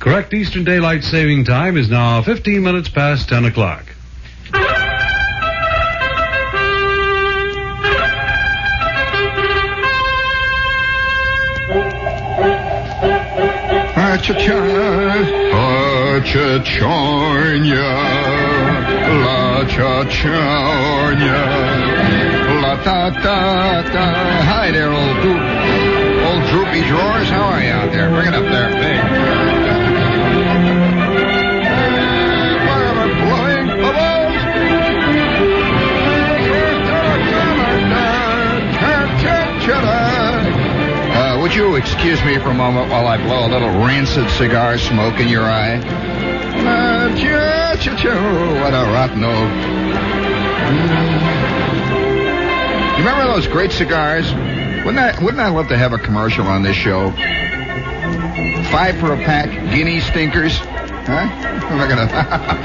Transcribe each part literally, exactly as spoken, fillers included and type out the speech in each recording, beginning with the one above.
Correct Eastern Daylight Saving Time is now fifteen minutes past ten o'clock. Cha-cha-cha-cha-cha-cha-cha, la cha-cha-cha, la ta-ta-ta. Hi there, old droop, old droopy drawers. How are you out there? Bring it up there, big. Blowing bubbles. Uh, would you excuse me for a moment while I blow a little rancid cigar smoke in your eye? Uh, what a rotten old. You remember those great cigars? Wouldn't I, wouldn't I love to have a commercial on this show? Five for a pack, guinea stinkers. Huh? I'm not gonna.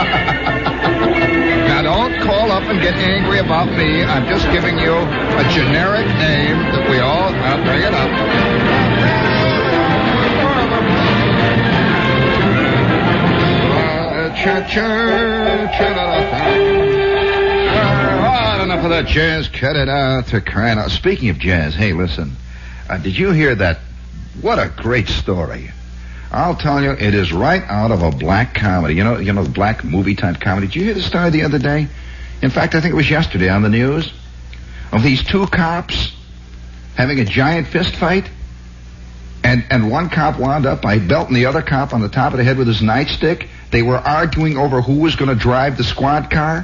Now don't call up and get angry about me. I'm just giving you a generic name that we all. I'll bring it up. Oh, enough of that jazz. Cut it out to crying out. Speaking of jazz, hey, listen. Uh, did you hear that? What a great story. I'll tell you, it is right out of a black comedy. You know, you know, black movie type comedy. Did you hear the story the other day? In fact, I think it was yesterday on the news of these two cops having a giant fist fight. And and one cop wound up by belting the other cop on the top of the head with his nightstick. They were arguing over who was going to drive the squad car.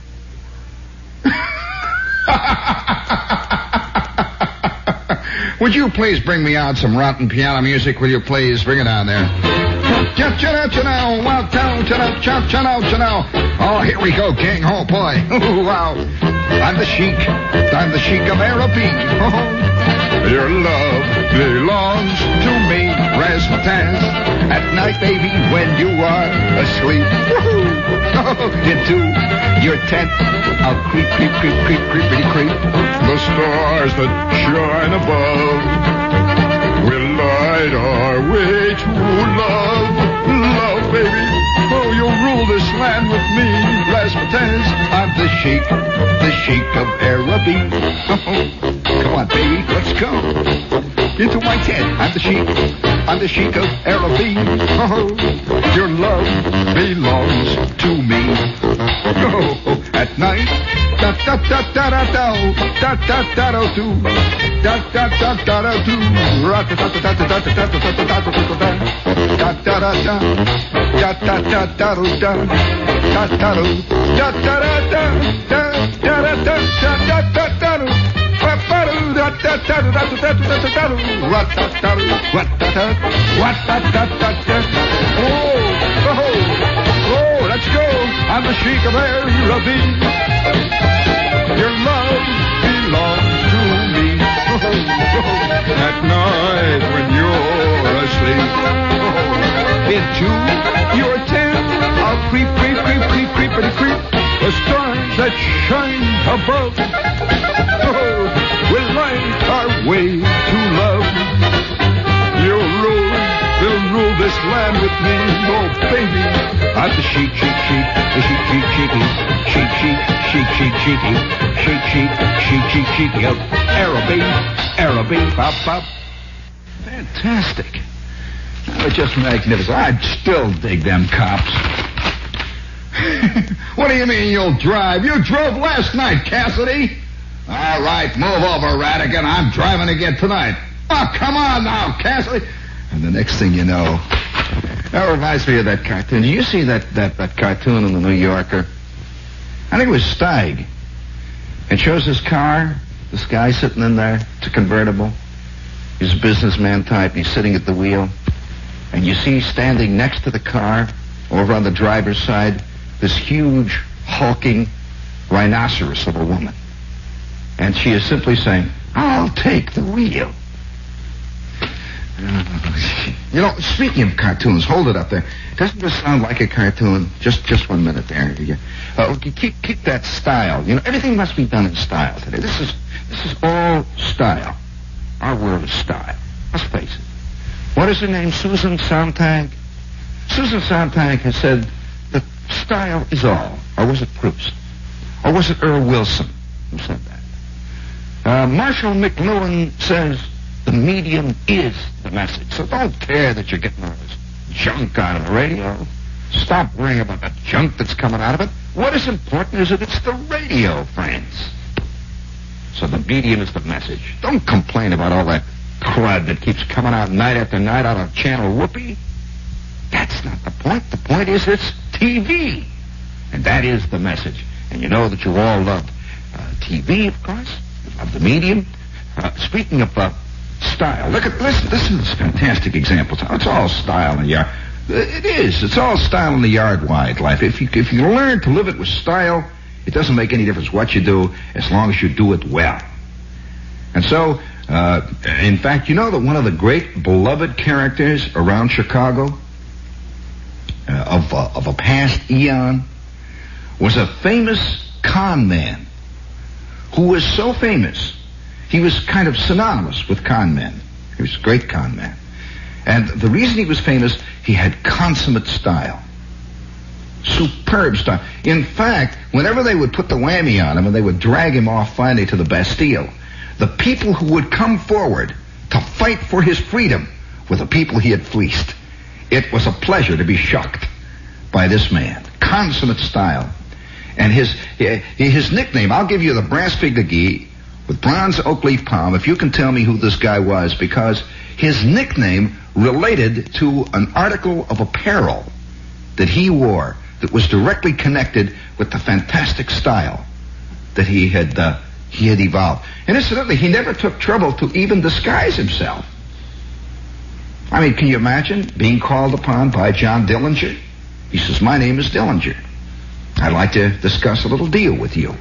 Would you please bring me out some rotten piano music? Will you please bring it on there? Oh, here we go, gang. Oh, boy. Wow. I'm the Sheik. I'm the Sheik of Arabi. Your love belongs to me, Razzmatazz. At night, baby, when you are asleep, into your tent, I'll creep, creep, creep, creep, creepity creep. The stars that shine above will light our way to love, love, baby. Oh, you'll rule this land with me, Razzmatazz. I'm the Sheik, the Sheik of Arabi. Come on, baby, let's go into my tent. I'm the Sheik, I'm the Sheik of Arabi. Oh, your love belongs to me. Oh, at night, da da da da da da da da da da do, da da da da da do, ra da da da da da da da da da da da da da da da. Da da da da da da da da da da da da da da Oh, let's go. I'm the Sheik of Arabi. Your love belongs to me. At night when you're asleep, into your tent, I'll creep, creep, creep, creep, creepity creep. The stars that shine above, oh, will light our way to love. You'll rule, will rule this land with me, oh baby. I'm the Sheik, Sheik, Sheik, the Sheik, Sheik, Sheiki, Sheik, Sheik, Sheik, Sheik, Sheiki, Sheik, Sheik, Sheik, Sheik, Sheiki of Arabi, Arabi, bop, bop. Fantastic. They're just magnificent. I'd still dig them cops. What do you mean you'll drive? You drove last night, Cassidy. All right, move over, Radigan. I'm driving again tonight. Oh, come on now, Cassidy. And the next thing you know, that reminds me of that cartoon. Did you see that, that, that cartoon in the New Yorker? I think it was Steig. It shows this car, this guy sitting in there. It's a convertible. He's a businessman type. He's sitting at the wheel. And you see standing next to the car, over on the driver's side, this huge, hulking rhinoceros of a woman. And she is simply saying, I'll take the wheel. You know, speaking of cartoons, hold it up there. Doesn't this sound like a cartoon? Just just one minute there. Uh, keep keep that style. You know, everything must be done in style today. This is this is all style. Our world is style. Let's face it. What is her name? Susan Sontag? Susan Sontag has said that style is all. Or was it Proust? Or was it Earl Wilson who said that? Uh, Marshall McLuhan says the medium is the message. So don't care that you're getting all this junk out of the radio. Stop worrying about the junk that's coming out of it. What is important is that it's the radio, friends. So the medium is the message. Don't complain about all that crud that keeps coming out night after night out of Channel Whoopi. That's not the point. The point is it's T V. And that is the message. And you know that you all love uh, T V, of course. You love the medium. Uh, speaking of uh, style, look at listen, listen to this fantastic example. It's all style and yard. It is. It's all style in the yard wildlife. If you if you learn to live it with style, it doesn't make any difference what you do as long as you do it well. And so, uh, in fact, you know that one of the great beloved characters around Chicago uh, of uh, of a past eon was a famous con man who was so famous he was kind of synonymous with con men. He was a great con man. And the reason he was famous, he had consummate style. Superb style. In fact, whenever they would put the whammy on him and they would drag him off finally to the Bastille, the people who would come forward to fight for his freedom were the people he had fleeced. It was a pleasure to be shocked by this man. Consummate style. And his his nickname, I'll give you the brass figuree with bronze oak leaf palm if you can tell me who this guy was, because his nickname related to an article of apparel that he wore that was directly connected with the fantastic style that he had uh, he had evolved. And incidentally, he never took trouble to even disguise himself. I mean, can you imagine being called upon by John Dillinger? He says, "My name is Dillinger. I'd like to discuss a little deal with you."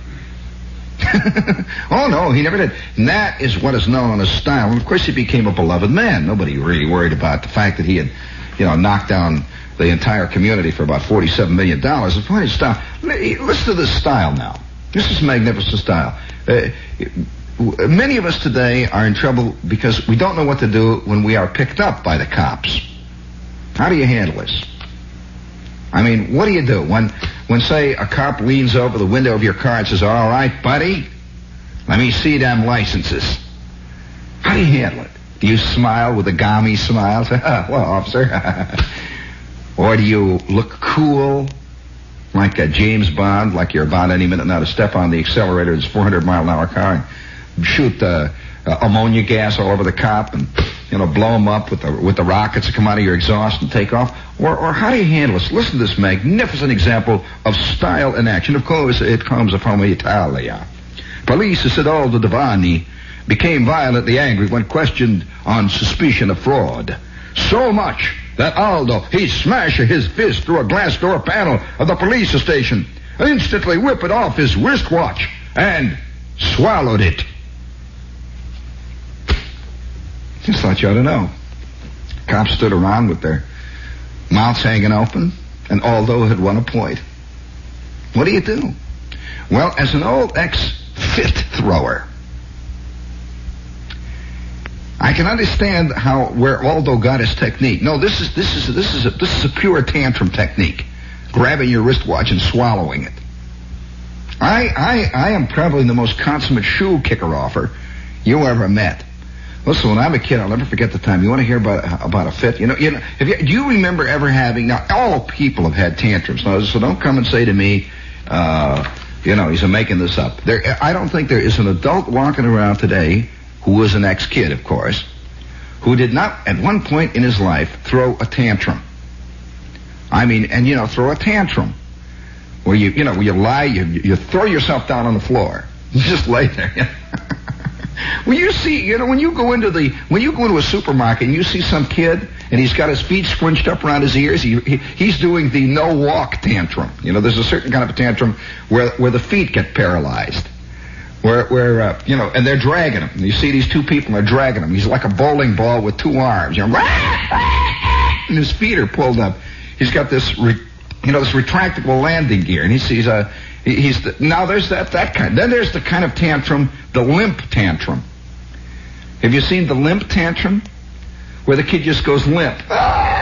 Oh, no, he never did. And that is what is known as style. And, of course, he became a beloved man. Nobody really worried about the fact that he had, you know, knocked down the entire community for about forty-seven million dollars. The point is style. Listen to this style now. This is magnificent style. Uh, many of us today are in trouble because we don't know what to do when we are picked up by the cops. How do you handle this? I mean, what do you do when, when say, a cop leans over the window of your car and says, "All right, buddy, let me see them licenses"? How do you handle it? Do you smile with a gammy smile? Say, "Oh, well, officer." Or do you look cool, like a James Bond, like you're about any minute now to step on the accelerator of this four hundred mile an hour car and shoot uh, uh, ammonia gas all over the cop and, you know, blow him up with the with the rockets that come out of your exhaust and take off? Or, or how do you handle this? Listen to this magnificent example of style in action. Of course, it comes from Italia. Police said all the Divani became violently angry when questioned on suspicion of fraud. So much that Aldo, he smashed his fist through a glass door panel of the police station, instantly whipped off his wristwatch, and swallowed it. Just thought you ought to know. Cops stood around with their mouths hanging open, and Aldo had won a point. What do you do? Well, as an old ex-fit thrower, I can understand how where Aldo got his technique. No, this is this is this is a, this is a pure tantrum technique, grabbing your wristwatch and swallowing it. I I I am probably the most consummate shoe kicker offer you ever met. Listen, when I'm a kid, I'll never forget the time. You want to hear about about a fit? You know, you know. Have you, do you remember ever having? Now, all people have had tantrums. Now, so don't come and say to me, uh, you know, he's making this up. There, I don't think there is an adult walking around today who was an ex-kid, of course, who did not, at one point in his life, throw a tantrum. I mean, and you know, throw a tantrum where you, you know, where you lie, you you throw yourself down on the floor, you just lay there. When you see, you know, when you go into the, when you go into a supermarket and you see some kid and he's got his feet scrunched up around his ears, he, he he's doing the no walk tantrum. You know, there's a certain kind of a tantrum where where the feet get paralyzed, where where uh, you know, and they're dragging him. And you see these two people, they're dragging him. He's like a bowling ball with two arms, you know, and his feet are pulled up. He's got this, re, you know, this retractable landing gear, and he sees a. He's the, now there's that that kind. Then there's the kind of tantrum, the limp tantrum. Have you seen the limp tantrum, where the kid just goes limp? Ah!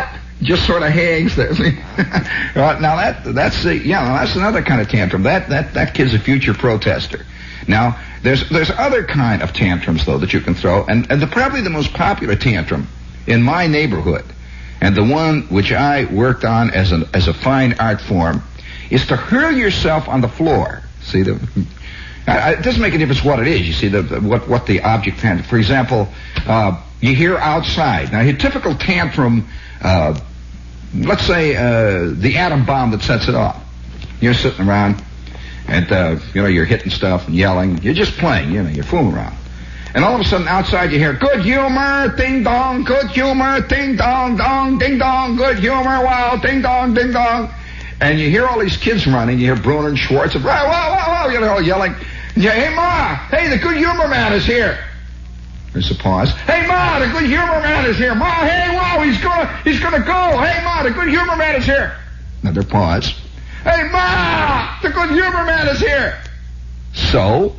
just sort of hangs there. Well, now that that's the yeah, now that's another kind of tantrum. That that that kid's a future protester. Now there's there's other kind of tantrums though that you can throw, and and the probably the most popular tantrum in my neighborhood, and the one which I worked on as a as a fine art form, is to hurl yourself on the floor. See the. It doesn't make a difference what it is. You see the, the what what the object can. For example, uh, you hear outside. Now, your typical tantrum. Uh, let's say uh, the atom bomb that sets it off. You're sitting around, and uh, you know you're hitting stuff and yelling. You're just playing. You know you're fooling around. And all of a sudden, outside you hear good humor, ding dong, good humor, ding dong, dong, ding dong, good humor, wow, ding dong, ding dong. And you hear all these kids running. You hear Bruner and Schwartz, and wow, wow, wow, wow, you know, yelling. Yeah, hey, Ma, hey, the good humor man is here. There's a pause. Hey, Ma, the good humor man is here. Ma, hey, wow, he's gonna, he's gonna go. Hey, Ma, the good humor man is here. Another pause. Hey, Ma, the good humor man is here. So,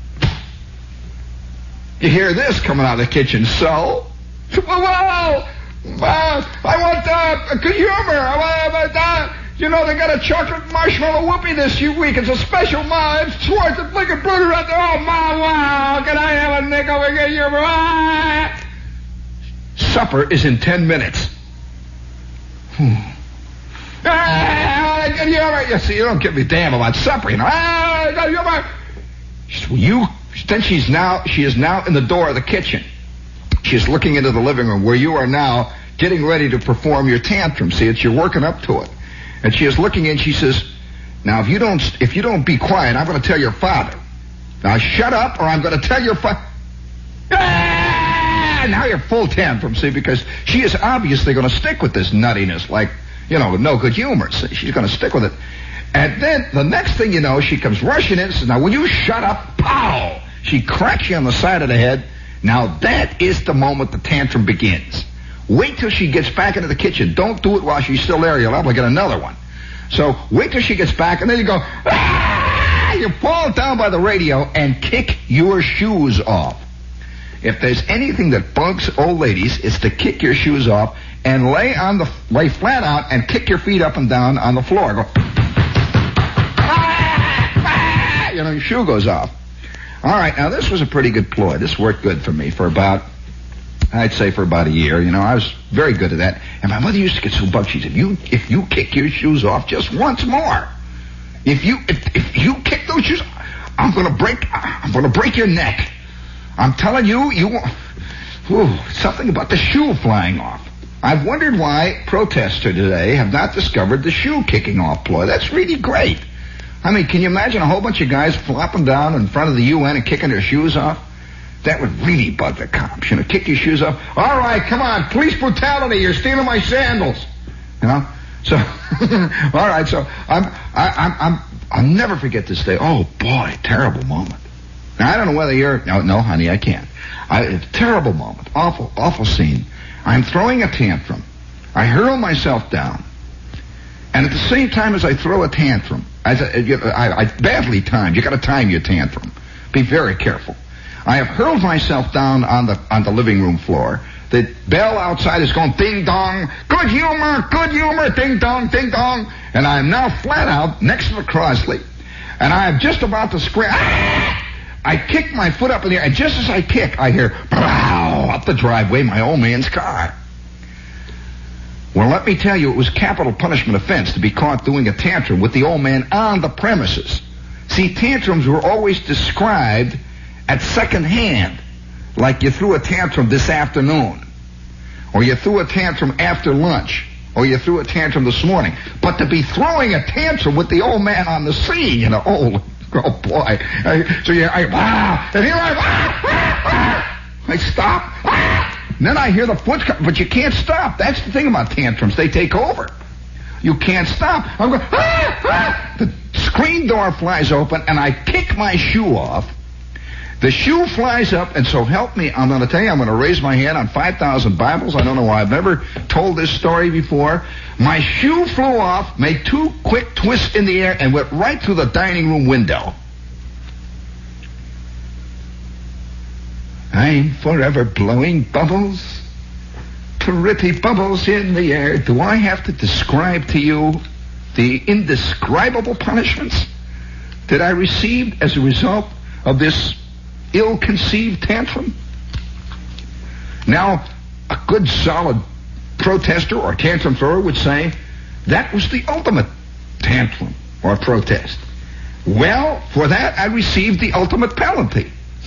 you hear this coming out of the kitchen. So, whoa, whoa, I want uh, good humor. I want uh, You know, they got a chocolate marshmallow whoopie this week. It's a special, Ma. It's Schwartz and Flick and Bruner out there. Oh, Ma, wow. Can I have a nickel with good humor? Ah! Supper is in ten minutes. Hmm. Ah, good humor. You see, you don't give me damn about supper, you know. Ah, good humor. You, then she's now, she is now in the door of the kitchen. She's looking into the living room where you are now getting ready to perform your tantrum. See, it's you're working up to it. And she is looking in, she says, now if you don't if you don't be quiet, I'm going to tell your father. Now shut up or I'm going to tell your father. Ah! Now you're full tantrum, see, because she is obviously going to stick with this nuttiness, like, you know, with no good humor. See? She's going to stick with it. And then the next thing you know, she comes rushing in and says, now will you shut up? Pow! She cracks you on the side of the head. Now that is the moment the tantrum begins. Wait till she gets back into the kitchen. Don't do it while she's still there. You'll have to get another one. So wait till she gets back, and then you go, ah! You fall down by the radio and kick your shoes off. If there's anything that bugs old ladies, it's to kick your shoes off and lay on the lay flat out and kick your feet up and down on the floor. Go, ah! Ah! You know, your shoe goes off. All right, now this was a pretty good ploy. This worked good for me for about. I'd say for about a year. You know, I was very good at that. And my mother used to get so bugged. She said, "You, if you kick your shoes off just once more, if you, if, if you kick those shoes, I'm going to break, I'm going to break your neck. I'm telling you, you, ooh, something about the shoe flying off." I've wondered why protesters today have not discovered the shoe kicking off ploy. That's really great. I mean, can you imagine a whole bunch of guys flopping down in front of the U N and kicking their shoes off? That would really bug the cops, you know, kick your shoes off. All right, come on, police brutality, you're stealing my sandals. You know? So, all right, so I'm, I, I'm, I'm, I'll never forget this day. Oh, boy, terrible moment. Now, I don't know whether you're, no, no, honey, I can't. I, it's a terrible moment, awful, awful scene. I'm throwing a tantrum. I hurl myself down. And at the same time as I throw a tantrum, as I, I, I badly timed, you got to time your tantrum. Be very careful. I have hurled myself down on the on the living room floor. The bell outside is going ding dong, good humor, good humor, ding dong, ding dong, and I am now flat out next to the Crosley, and I am just about to scream. Ah! I kick my foot up in the air, and just as I kick, I hear pow up the driveway, my old man's car. Well, let me tell you, it was capital punishment offense to be caught doing a tantrum with the old man on the premises. See, tantrums were always described at second hand, like you threw a tantrum this afternoon, or you threw a tantrum after lunch, or you threw a tantrum this morning. But to be throwing a tantrum with the old man on the scene, you know, oh, oh boy. I, so you, I, ah, and here I, ah, ah, ah, I stop, ah, and then I hear the foot come, but you can't stop. That's the thing about tantrums. They take over. You can't stop. I'm going, ah, ah. The screen door flies open, and I kick my shoe off. The shoe flies up, and so help me, I'm going to tell you, I'm going to raise my hand on five thousand Bibles. I don't know why. I've never told this story before. My shoe flew off, made two quick twists in the air, and went right through the dining room window. I'm forever blowing bubbles pretty bubbles in the air. Do I have to describe to you the indescribable punishments that I received as a result of this ill-conceived tantrum? Now, a good solid protester or tantrum thrower would say that was the ultimate tantrum or protest. Well, for that I received the ultimate penalty.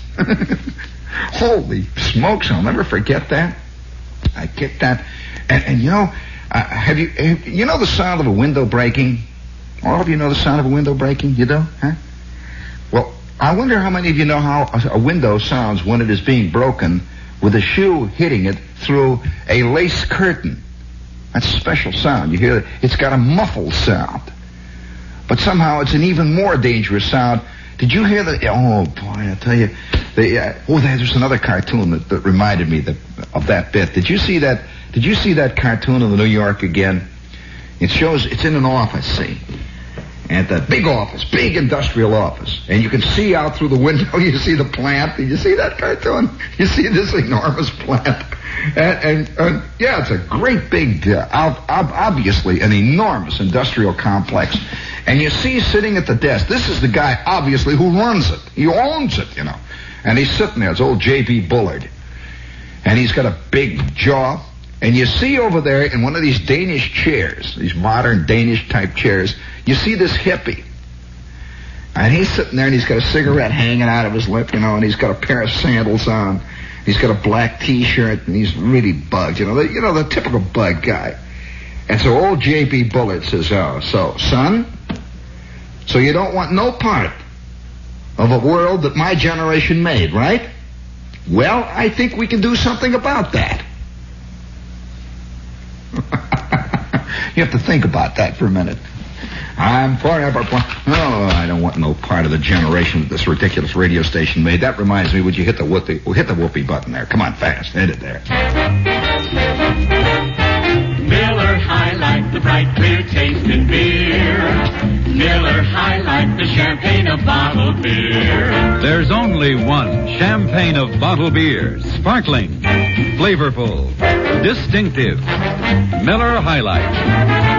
Holy smokes, I'll never forget that. I get that. And, and you know, uh, have you, have, you know the sound of a window breaking? All of you know the sound of a window breaking? You do? Huh? Well, I wonder how many of you know how a window sounds when it is being broken with a shoe hitting it through a lace curtain. That's a special sound. You hear it? It's got a muffled sound. But somehow it's an even more dangerous sound. Did you hear the... Oh, boy, I tell you. The, uh, oh, there's another cartoon that, that reminded me that, of that bit. Did you see that? Did you see that cartoon of the New York again? It shows... It's in an office, see? And the big office, big industrial office. And you can see out through the window, you see the plant. Did you see that cartoon? You see this enormous plant. And, and, and yeah, it's a great big, uh, ob- obviously an enormous industrial complex. And you see sitting at the desk, this is the guy, obviously, who runs it. He owns it, you know. And he's sitting there, it's old J B. Bullard. And he's got a big jaw. And you see over there in one of these Danish chairs, these modern Danish-type chairs, you see this hippie. And he's sitting there and he's got a cigarette hanging out of his lip, you know, and he's got a pair of sandals on. He's got a black T-shirt, and he's really bugged, you know, the, you know, the typical bug guy. And so old J B. Bullard says, oh, so, son, so you don't want no part of a world that my generation made, right? Well, I think we can do something about that. You have to think about that for a minute. I'm forever... Oh, I don't want no part of the generation that this ridiculous radio station made. That reminds me, would you hit the whoopee, hit the whoopee button there? Come on, fast. Hit it there. Miller High Life, the bright, clear taste in beer. Miller High Life, the champagne of bottled beer. There's only one champagne of bottled beer. Sparkling, flavorful, distinctive. Miller High Life.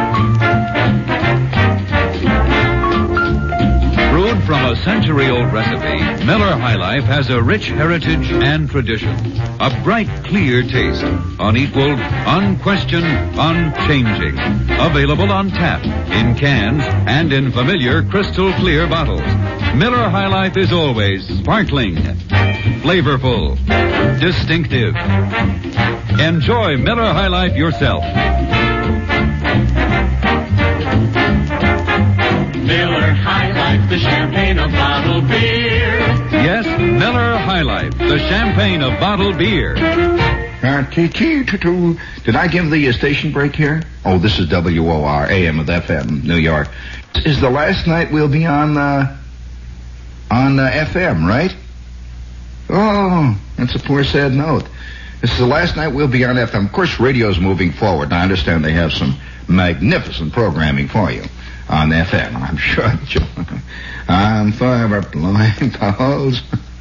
Brewed from a century-old recipe, Miller High Life has a rich heritage and tradition. A bright, clear taste, unequaled, unquestioned, unchanging. Available on tap, in cans, and in familiar crystal clear bottles. Miller High Life is always sparkling, flavorful, distinctive. Enjoy Miller High Life yourself. Miller High Life, the champagne of bottled beer. Yes, Miller High Life, the champagne of bottled beer. Did I give the uh, station break here? Oh, this is W O R, A M with F M, New York. This is the last night we'll be on uh, on uh, F M, right? Oh, that's a poor, sad note. This is the last night we'll be on F M. Of course, radio's moving forward. Now, I understand they have some magnificent programming for you on F M, I'm sure. I'm forever blindfold.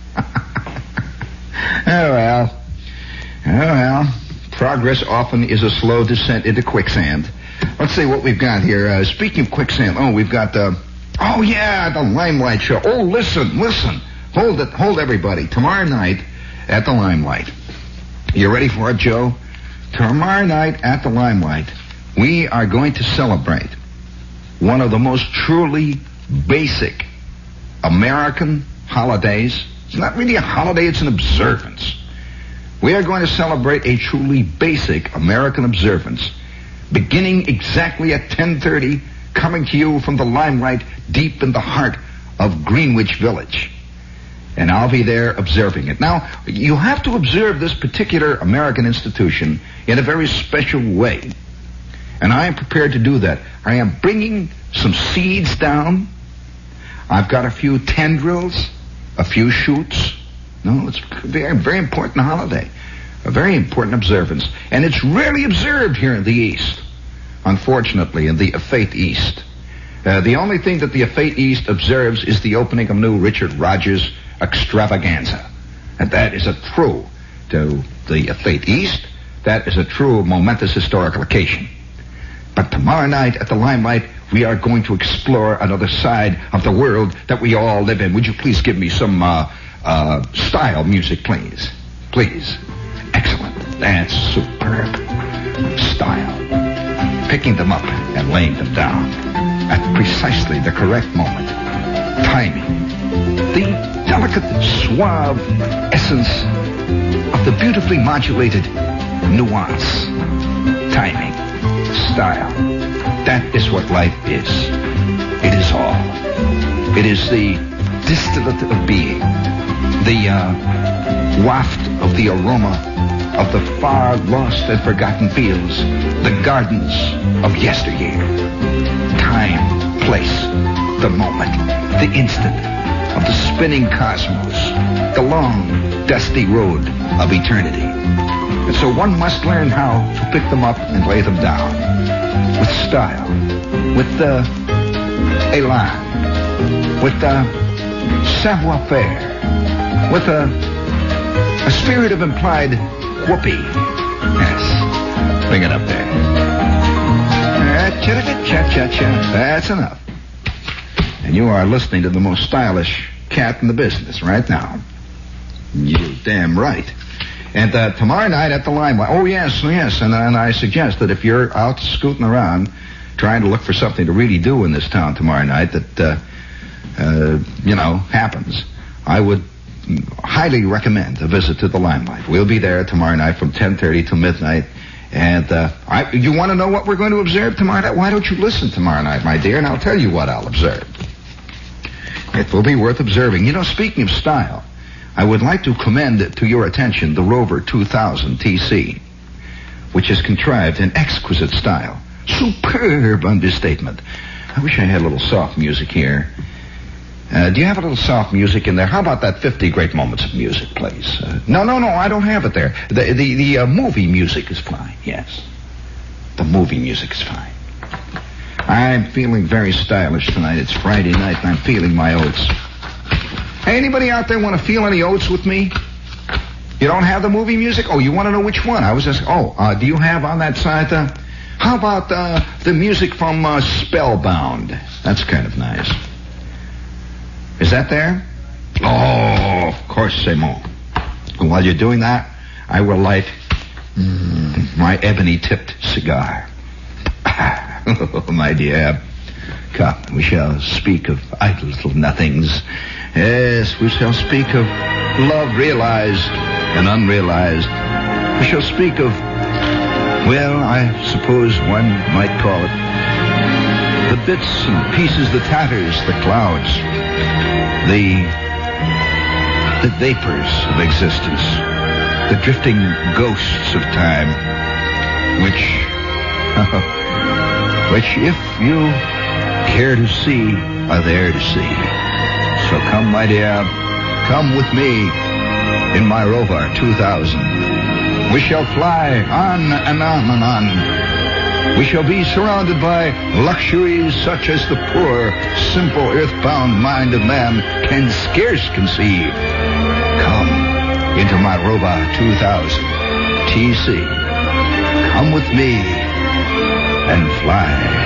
Oh, well. Oh, well. Progress often is a slow descent into quicksand. Let's see what we've got here. Uh, speaking of quicksand, oh, we've got, uh, oh, yeah, the Limelight show. Oh, listen, listen. Hold it, hold everybody. Tomorrow night at the Limelight. You ready for it, Joe? Tomorrow night at the Limelight, we are going to celebrate one of the most truly basic American holidays. It's not really a holiday, it's an observance. We are going to celebrate a truly basic American observance, beginning exactly at ten thirty, coming to you from the Limelight deep in the heart of Greenwich Village. And I'll be there observing it. Now, you have to observe this particular American institution in a very special way. And I am prepared to do that. I am bringing some seeds down. I've got a few tendrils, a few shoots. No, it's a very, very important holiday. A very important observance. And it's rarely observed here in the East. Unfortunately, in the effete East. Uh, the only thing that the effete East observes is the opening of new Richard Rodgers extravaganza. And that is a true to the effete East. That is a true momentous historical occasion. But tomorrow night at the Limelight, we are going to explore another side of the world that we all live in. Would you please give me some uh, uh, style music, please? Please. Excellent. That's superb. Style. Picking them up and laying them down at precisely the correct moment. Timing. The delicate, suave essence of the beautifully modulated nuance. Timing. Style. That is what life is. It is all. It is the distillate of being. The uh, waft of the aroma of the far lost and forgotten fields. The gardens of yesteryear. Time, place, the moment, the instant of the spinning cosmos. The long, dusty road of eternity. And so one must learn how to pick them up and lay them down. With style. With uh, elan. With uh, savoir-faire. With a, a spirit of implied whoopee. Yes. Bring it up there. Cha-cha-cha-cha-cha. That's enough. And you are listening to the most stylish cat in the business right now. You're damn right. And uh, tomorrow night at the Limelight. Oh, yes, yes. And, and I suggest that if you're out scooting around trying to look for something to really do in this town tomorrow night that, uh, uh, you know, happens, I would highly recommend a visit to the Limelight. We'll be there tomorrow night from ten thirty to midnight. And uh, I, you want to know what we're going to observe tomorrow night? Why don't you listen tomorrow night, my dear, and I'll tell you what I'll observe. It will be worth observing. You know, speaking of style, I would like to commend to your attention the Rover two thousand T C, which is contrived in exquisite style. Superb understatement. I wish I had a little soft music here. Uh, do you have a little soft music in there? How about that fifty great moments of music, please? Uh, no, no, no, I don't have it there. The the, the uh, movie music is fine, yes. The movie music is fine. I'm feeling very stylish tonight. It's Friday night and I'm feeling my oats. Hey, anybody out there want to feel any oats with me? You don't have the movie music? Oh, you want to know which one? I was just, oh, uh, do you have on that side, uh, how about uh, the music from uh, Spellbound? That's kind of nice. Is that there? Oh, of course, c'est bon. And while you're doing that, I will light mm, my ebony-tipped cigar. Oh, my dear. Come, we shall speak of idle little nothings. Yes, we shall speak of love realized and unrealized. We shall speak of, well, I suppose one might call it, the bits and pieces, the tatters, the clouds, the, the vapors of existence, the drifting ghosts of time, which, which if you care to see, are there to see. So come, my dear, come with me in my Rover two thousand. We shall fly on and on and on. We shall be surrounded by luxuries such as the poor, simple, earthbound mind of man can scarce conceive. Come into my Rover two thousand T C. Come with me and fly.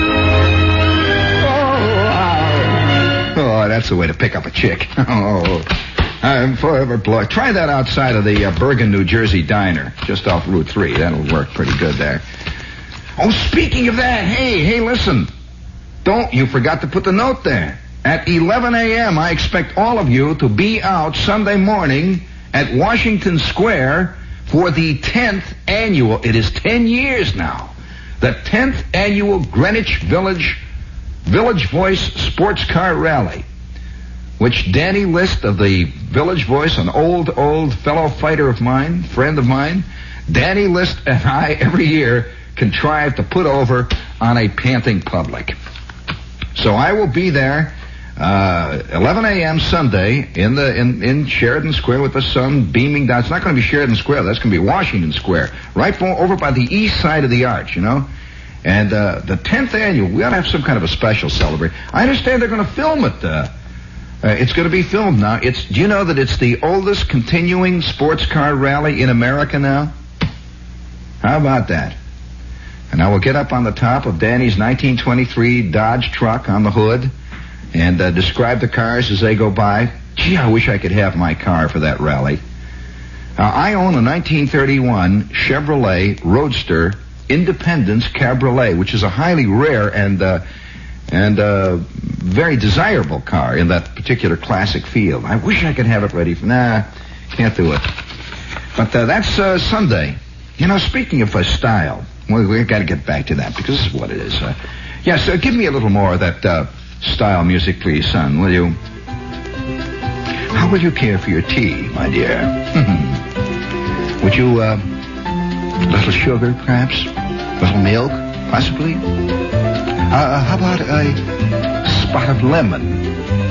Oh, that's the way to pick up a chick. Oh, I'm forever blown. Try that outside of the uh, Bergen, New Jersey diner, just off Route three. That'll work pretty good there. Oh, speaking of that, hey, hey, listen. Don't, you forgot to put the note there. At eleven a.m., I expect all of you to be out Sunday morning at Washington Square for the tenth annual, it is ten years now, the tenth annual Greenwich Village Village Voice Sports Car Rally, which Danny List of the Village Voice, an old, old fellow fighter of mine, friend of mine, Danny List and I every year contrive to put over on a panting public. So I will be there uh, eleven a.m. Sunday in the in, in Sheridan Square with the sun beaming down. It's not going to be Sheridan Square. That's going to be Washington Square, right over by the east side of the arch, you know. And uh, the tenth annual, we ought to have some kind of a special celebration. I understand they're going to film it. Uh, uh, it's going to be filmed now. It's. Do you know that it's the oldest continuing sports car rally in America now? How about that? And I will get up on the top of Danny's nineteen twenty-three Dodge truck on the hood and uh, describe the cars as they go by. Gee, I wish I could have my car for that rally. Uh, I own a nineteen thirty-one Chevrolet Roadster Independence Cabriolet, which is a highly rare and uh, and uh, very desirable car in that particular classic field. I wish I could have it ready for... Nah, can't do it. But uh, that's uh, Sunday. You know, speaking of uh, style, well, we've got to get back to that because this is what it is. Uh, yes, uh, give me a little more of that uh, style music, please, son, will you? How will you care for your tea, my dear? Would you, uh, a little sugar, perhaps? A little milk, possibly? Uh, how about a spot of lemon?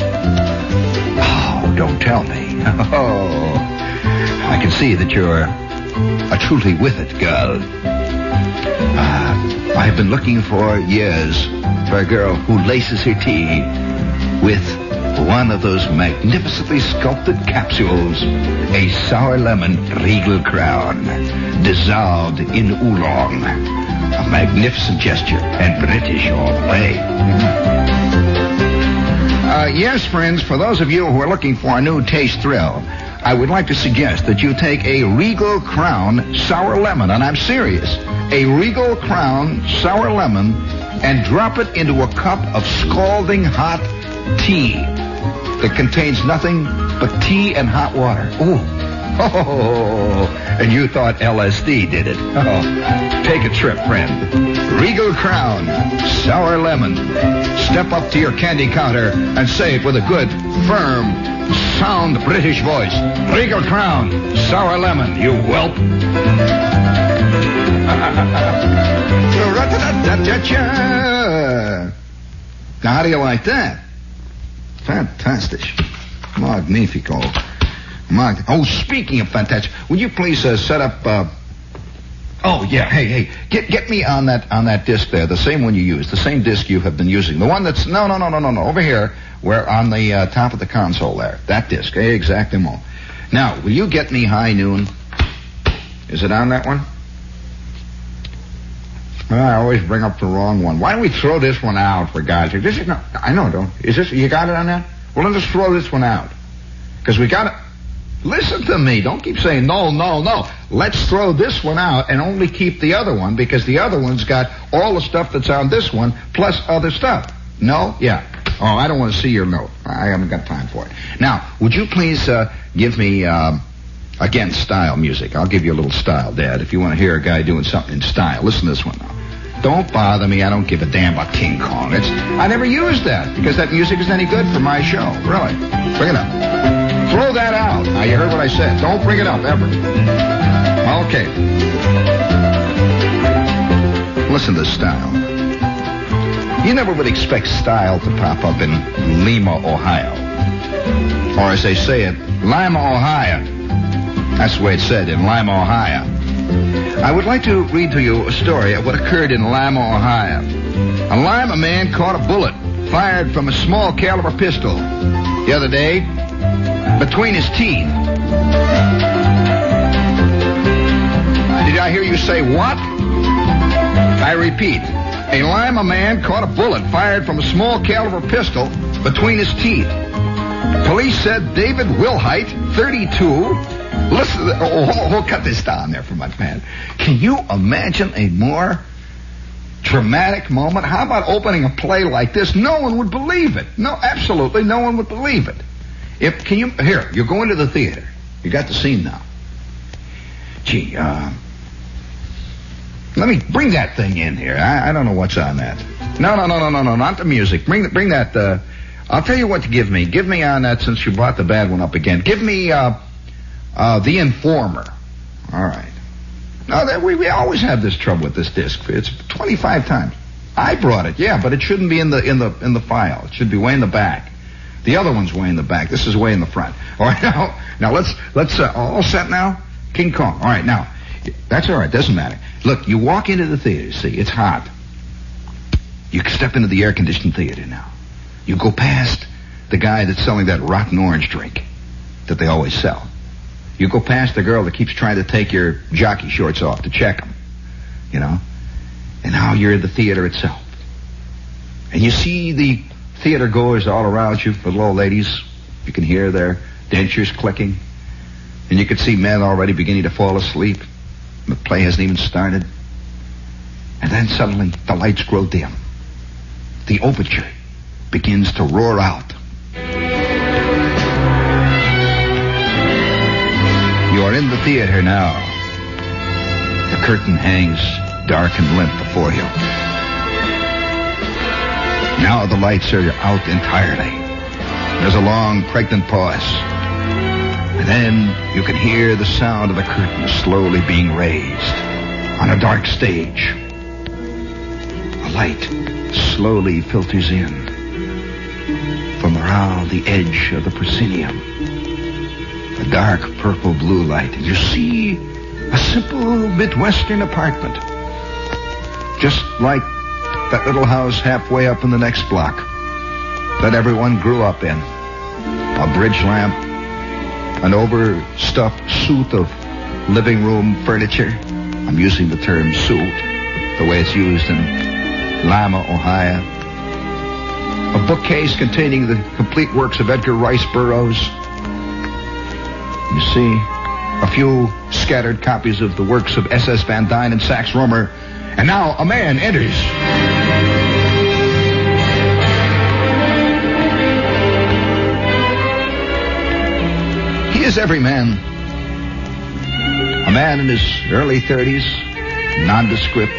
Oh, don't tell me. Oh, I can see that you're a truly with it girl. Uh, I've been looking for years for a girl who laces her tea with one of those magnificently sculpted capsules, a sour lemon Regal Crown, dissolved in oolong. A magnificent gesture, and British all the way. Uh, yes, friends, for those of you who are looking for a new taste thrill, I would like to suggest that you take a Regal Crown sour lemon, and I'm serious, a Regal Crown sour lemon, and drop it into a cup of scalding hot tea that contains nothing but tea and hot water. Ooh. Oh, and you thought L S D did it. Oh, take a trip, friend. Regal Crown, sour lemon. Step up to your candy counter and say it with a good, firm, sound British voice. Regal Crown, sour lemon, you whelp. Now, how do you like that? Fantastic. Magnifico. Mag- oh, speaking of fantastic, would you please uh, set up... Uh... Oh, yeah, hey, hey, get get me on that on that disc there, the same one you use, the same disc you have been using. The one that's... No, no, no, no, no, no, over here, where on the uh, top of the console there. That disc, eh, exactamo. Now, will you get me High Noon? Is it on that one? Well, I always bring up the wrong one. Why don't we throw this one out, for God's sake? This is no, I know, don't. Is this, you got it on that? Well, let's just throw this one out. Because we got it. Listen to me. Don't keep saying no, no, no. Let's throw this one out and only keep the other one because the other one's got all the stuff that's on this one plus other stuff. No? Yeah. Oh, I don't want to see your note. I haven't got time for it. Now, would you please uh, give me, um, again, style music. I'll give you a little style, Dad, if you want to hear a guy doing something in style. Listen to this one now. Don't bother me. I don't give a damn about King Kong. It's, I never used that because that music isn't any good for my show. Really. Bring it up. Throw that out. Now, you heard what I said. Don't bring it up, ever. Okay. Listen to style. You never would expect style to pop up in Lima, Ohio. Or as they say it, Lima, Ohio. That's the way it's said, in Lima, Ohio. I would like to read to you a story of what occurred in Lima, Ohio. In Lima, a man caught a bullet fired from a small caliber pistol the other day between his teeth. Did I hear you say what? I repeat. A Lima man caught a bullet fired from a small caliber pistol between his teeth. Police said David Wilhite, thirty-two... Listen, oh, oh, oh, cut this down there for my man. Can you imagine a more dramatic moment? How about opening a play like this? No one would believe it. No, absolutely, no one would believe it. If can you here? You're going to the theater. You got the scene now. Gee, uh, let me bring that thing in here. I, I don't know what's on that. No, no, no, no, no, no, not the music. Bring, bring that. Uh, I'll tell you what to give me. Give me on that since you brought the bad one up again. Give me. Uh, Uh, The Informer. All right. No, that, we, we always have this trouble with this disc. It's twenty-five times. I brought it, yeah, but it shouldn't be in the in the in the file. It should be way in the back. The other one's way in the back. This is way in the front. All right, now, now let's let's uh, all set now. King Kong. All right, now that's all right. Doesn't matter. Look, you walk into the theater. See, it's hot. You step into the air-conditioned theater now. You go past the guy that's selling that rotten orange drink that they always sell. You go past the girl that keeps trying to take your jockey shorts off to check them. you know. And now you're in the theater itself. And you see the theater goers all around you, the little old ladies. You can hear their dentures clicking. And you can see men already beginning to fall asleep. The play hasn't even started. And then suddenly the lights grow dim. The overture begins to roar out. You are in the theater now. The curtain hangs dark and limp before you. Now the lights are out entirely. There's a long, pregnant pause. And then you can hear the sound of the curtain slowly being raised on a dark stage. A light slowly filters in from around the edge of the proscenium. A dark purple-blue light. And you see a simple Midwestern apartment. Just like that little house halfway up in the next block that everyone grew up in. A bridge lamp, an overstuffed suit of living room furniture. I'm using the term suit, the way it's used in Lima, Ohio. A bookcase containing the complete works of Edgar Rice Burroughs. You see a few scattered copies of the works of S S Van Dyne and Sax Rohmer. And now a man enters. He is every man. A man in his early thirties, nondescript.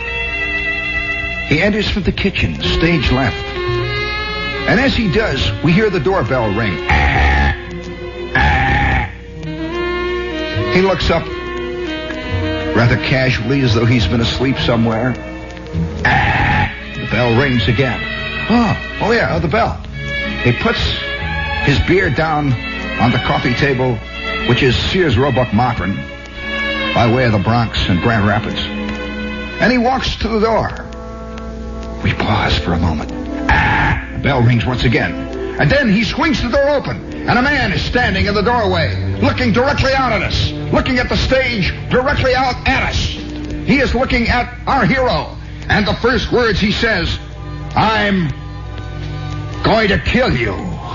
He enters from the kitchen, stage left. And as he does, we hear the doorbell ring. Ah, ah. He looks up rather casually as though he's been asleep somewhere. Ah, the bell rings again. Oh, oh yeah, oh, the bell. He puts his beer down on the coffee table, which is Sears Roebuck Martin, by way of the Bronx and Grand Rapids. And he walks to the door. We pause for a moment. Ah, the bell rings once again. And then he swings the door open, and a man is standing in the doorway, looking directly out at us, looking at the stage directly out at us. He is looking at our hero, and the first words he says, "I'm going to kill you."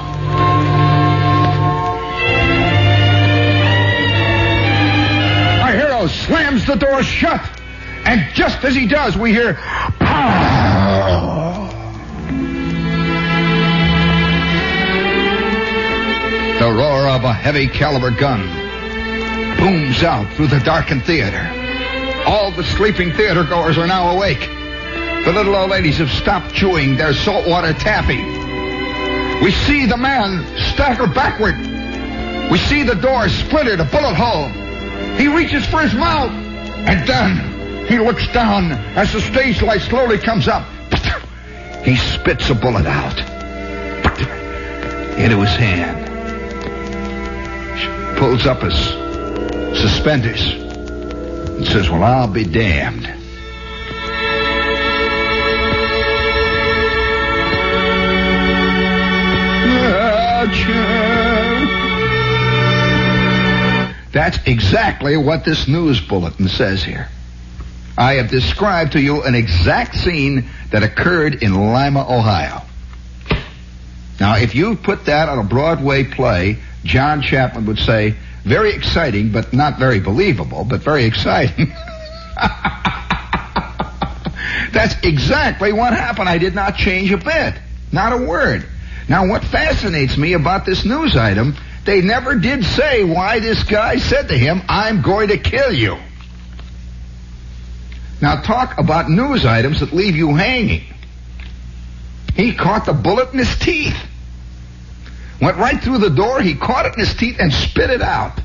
Our hero slams the door shut, and just as he does, we hear, "Pow!" The roar of a heavy caliber gun booms out through the darkened theater. All the sleeping theater goers are now awake. The little old ladies have stopped chewing their saltwater taffy. We see the man stagger backward. We see the door splinter to bullet hole. He reaches for his mouth, and then he looks down as the stage light slowly comes up. He spits a bullet out into his hand. Pulls up his suspenders and says, "Well, I'll be damned." That's exactly what this news bulletin says here. I have described to you an exact scene that occurred in Lima, Ohio. Now, if you put that on a Broadway play, John Chapman would say, very exciting, but not very believable, but very exciting. That's exactly what happened. I did not change a bit. Not a word. Now, what fascinates me about this news item, they never did say why this guy said to him, "I'm going to kill you." Now, talk about news items that leave you hanging. He caught the bullet in his teeth. Went right through the door, he caught it in his teeth and spit it out.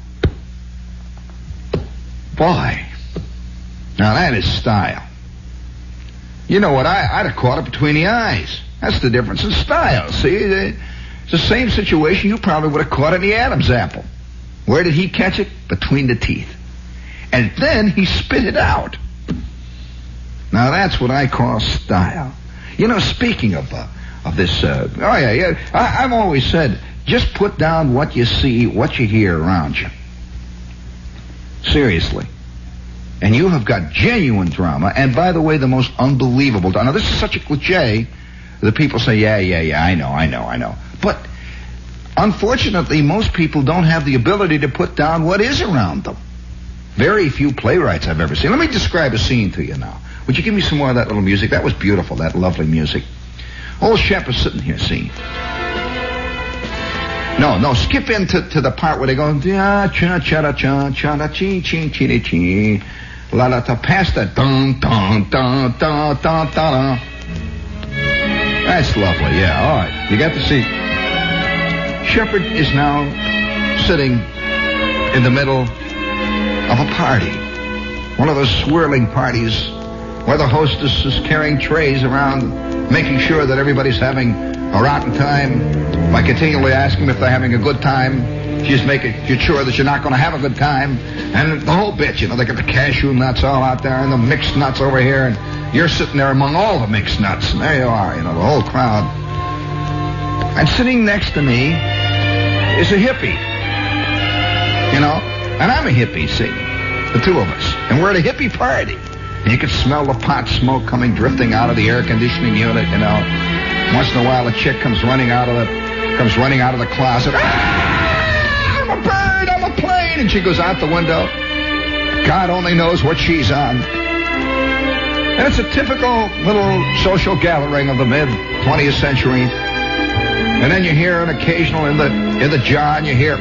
Boy. Now that is style. You know what, I, I'd have caught it between the eyes. That's the difference in style. See, it's the same situation you probably would have caught in the Adam's apple. Where did he catch it? Between the teeth. And then he spit it out. Now that's what I call style. You know, speaking of uh, of this, uh, oh yeah, yeah, I, I've always said, just put down what you see, what you hear around you. Seriously. and you have got genuine drama, and by the way, the most unbelievable. Now, this is such a cliche that people say, yeah, yeah, yeah, I know, I know, I know. But unfortunately, most people don't have the ability to put down what is around them. Very few playwrights I've ever seen. Let me describe a scene to you now. Would you give me some more of that little music? That was beautiful, that lovely music. Old Shep is sitting here, see. No, no, skip into to the part where they go, cha cha cha cha cha da chi chi chi chi la la ta past that dun dun dun dun dun dun. That's lovely, yeah, all right. You got the seat. Shepherd is now sitting in the middle of a party. One of those swirling parties where the hostess is carrying trays around, making sure that everybody's having a rotten time by continually asking them if they're having a good time. She's making sure that you're not going to have a good time. And the whole bit, you know, they got the cashew nuts all out there and the mixed nuts over here, and you're sitting there among all the mixed nuts. And there you are, you know, the whole crowd. And sitting next to me is a hippie. You know, and I'm a hippie, see, the two of us. And we're at a hippie party. And you can smell the pot smoke coming drifting out of the air conditioning unit, you know. Once in a while, a chick comes running out of the comes running out of the closet. Ah, I'm a bird, I'm a plane, and she goes out the window. God only knows what she's on. And it's a typical little social gathering of the mid twentieth century. And then you hear an occasional in the in the John, you hear,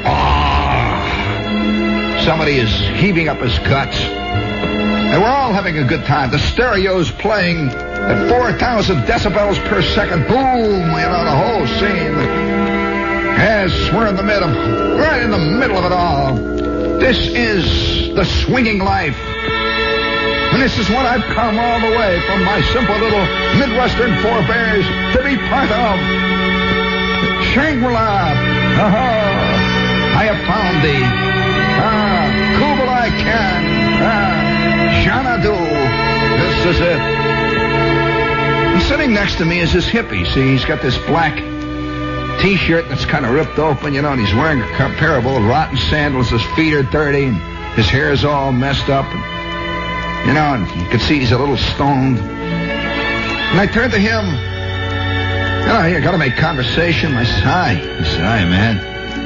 ah, somebody is heaving up his guts. And we're all having a good time. The stereo's playing at four thousand decibels per second. Boom, you know, the whole scene. Yes, we're in the middle, right in the middle of it all. This is the swinging life. And this is what I've come all the way from my simple little Midwestern forebears to be part of. Shangri-La. Uh-huh. I have found thee. Ah, Kublai Khan. Ah, Xanadu. This is it. And sitting next to me is this hippie. See, he's got this black T-shirt that's kind of ripped open, you know, and he's wearing a pair of old rotten sandals. His feet are dirty, and his hair is all messed up. And, you know, and you can see he's a little stoned. And I turned to him. You know, you got to make conversation. I said, hi. He said, hi, man.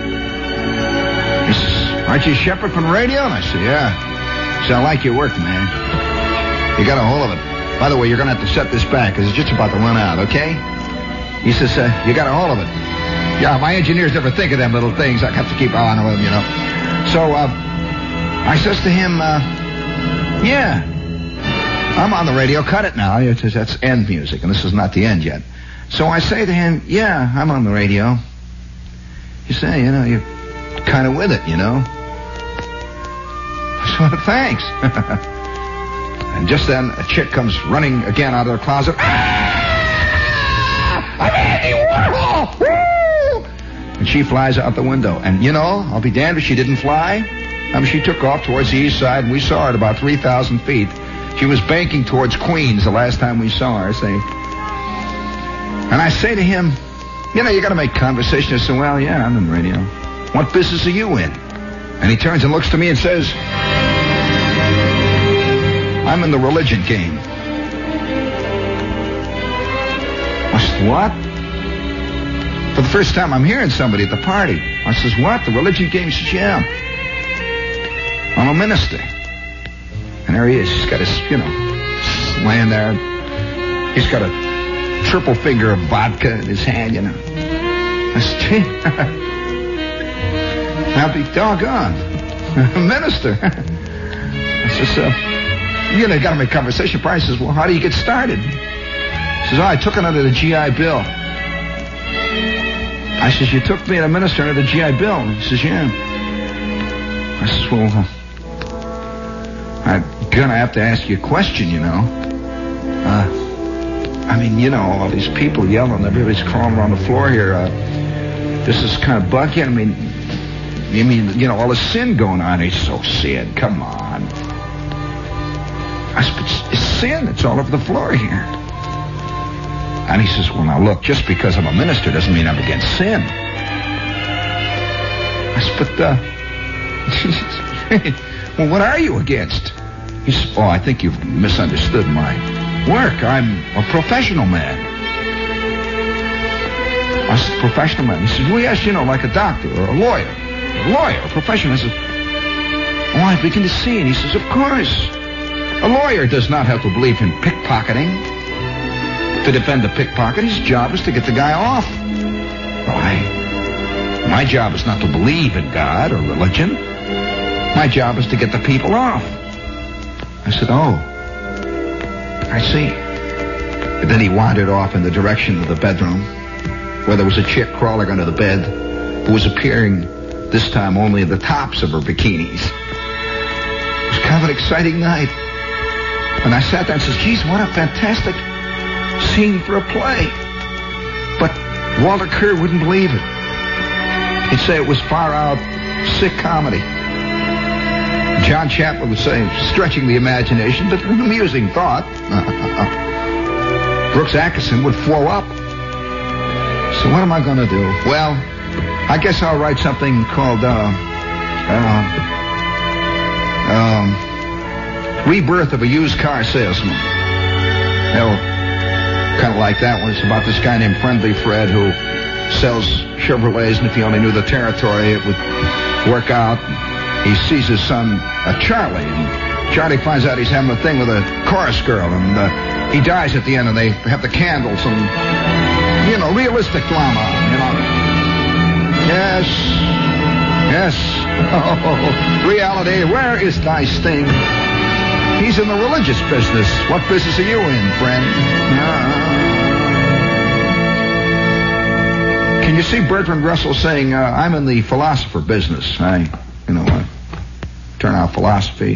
He says, aren't you Shepherd from radio? And I said, yeah. He said, I like your work, man. You got a hold of it. By the way, you're going to have to set this back because it's just about to run out, okay? He says, uh, you got a hold of it. Yeah, my engineers never think of them little things. I have to keep on with them, you know. So, uh, I says to him, uh, yeah, I'm on the radio. Cut it now. He says, that's end music, and this is not the end yet. So I say to him, yeah, I'm on the radio. You say, you know, you're kind of with it, you know. So, thanks. And just then, a chick comes running again out of the closet. Ah! I'm Andy Warhol! Woo! And she flies out the window. And, you know, I'll be damned if she didn't fly. I mean, she took off towards the east side, and we saw her at about three thousand feet. She was banking towards Queens the last time we saw her, say. And I say to him, you know, you got to make conversation. I said, well, yeah, I'm in the radio. What business are you in? And he turns and looks to me and says, I'm in the religion game. I said, what? For the first time, I'm hearing somebody at the party. I says, what? The religion game? He says, yeah. I'm a minister. And there he is. He's got his, you know, laying there. He's got a triple finger of vodka in his hand, you know. I said, gee, I'll be doggone. A minister. I says, uh, you know, you got to make conversation. Price says, well, how do you get started? He says, oh, I took it under the G I Bill. I says, you took me and a minister under the G I Bill? He says, yeah. I says, well, I'm gonna have to ask you a question, you know. Uh, I mean, you know, all these people yelling, everybody's crawling around the floor here. Uh, this is kind of bucky. I mean, you mean, you know, all the sin going on. It's so sin. Come on. I said, it's, it's sin. It's all over the floor here. And he says, well, now look, just because I'm a minister doesn't mean I'm against sin. I said, but, uh, well, what are you against? He says, oh, I think you've misunderstood my work. I'm a professional man. I said, professional man? He says, well, yes, you know, like a doctor or a lawyer. A lawyer, a professional. I said, oh, I begin to see. And he says, of course. A lawyer does not have to believe in pickpocketing. To defend the pickpocket, his job is to get the guy off. Right? My job is not to believe in God or religion. My job is to get the people off. I said, oh, I see. And then he wandered off in the direction of the bedroom, where there was a chick crawling under the bed who was appearing this time only in the tops of her bikinis. It was kind of an exciting night. And I sat there and said, geez, what a fantastic scene for a play. But Walter Kerr wouldn't believe it. He'd say it was far out sick comedy. John Chaplin would say, stretching the imagination, but an amusing thought. Brooks Atkinson would flow up. So what am I going to do? Well, I guess I'll write something called, uh, uh, um, Rebirth of a Used Car Salesman. You know, kind of like that one. It's about this guy named Friendly Fred who sells Chevrolets, and if he only knew the territory, it would work out. He sees his son, uh, Charlie, and Charlie finds out he's having a thing with a chorus girl, and uh, he dies at the end, and they have the candles, and, you know, realistic drama, you know. Yes, yes, oh, reality, where is thy sting? He's in the religious business. What business are you in, friend? Uh, Can you see Bertrand Russell saying, uh, I'm in the philosopher business. I, you know, uh, turn out philosophy.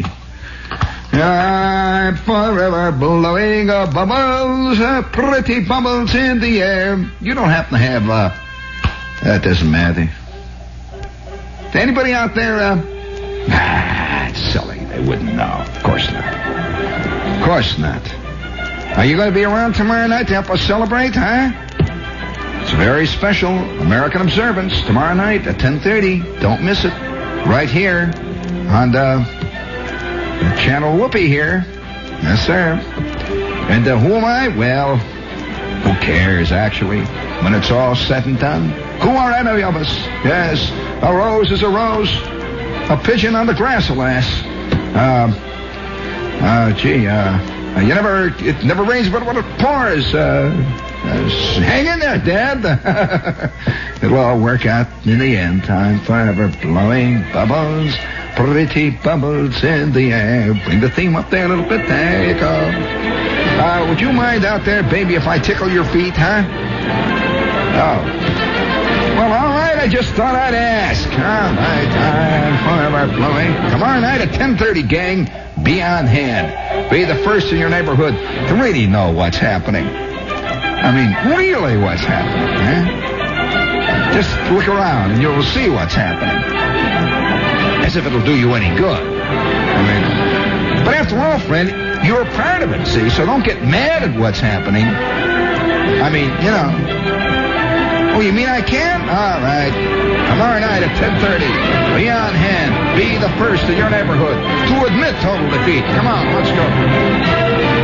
I'm forever blowing uh, bubbles, uh, pretty bubbles in the air. You don't happen to have, uh, that doesn't matter. To anybody out there, uh, nah, it's silly. They wouldn't know. Of course not. Of course not. Are you going to be around tomorrow night to help us celebrate, huh? It's a very special American observance tomorrow night at ten thirty. Don't miss it. Right here on the, the channel Whoopi here. Yes, sir. And uh, who am I? Well, who cares, actually, when it's all said and done? Who are any of us? Yes, a rose is a rose. A pigeon on the grass, alas. Uh, uh, gee, uh, you never, it never rains but when it pours. Uh, uh, hang in there, Dad. It'll all work out in the end. Time forever blowing bubbles, pretty bubbles in the air. Bring the theme up there a little bit. There you go. Uh, would you mind out there, baby, if I tickle your feet, huh? Oh. Well, all right, I just thought I'd ask. All right, time forever blowing. Tomorrow night at ten thirty, gang, be on hand. Be the first in your neighborhood to really know what's happening. I mean, really what's happening, huh? Just look around and you'll see what's happening. As if it'll do you any good. I mean, but after all, friend, you're a part of it, see? So don't get mad at what's happening. I mean, you know. Oh, you mean I can? All right. Tomorrow night at ten thirty. Be on hand. Be the first in your neighborhood to admit total defeat. Come on, let's go.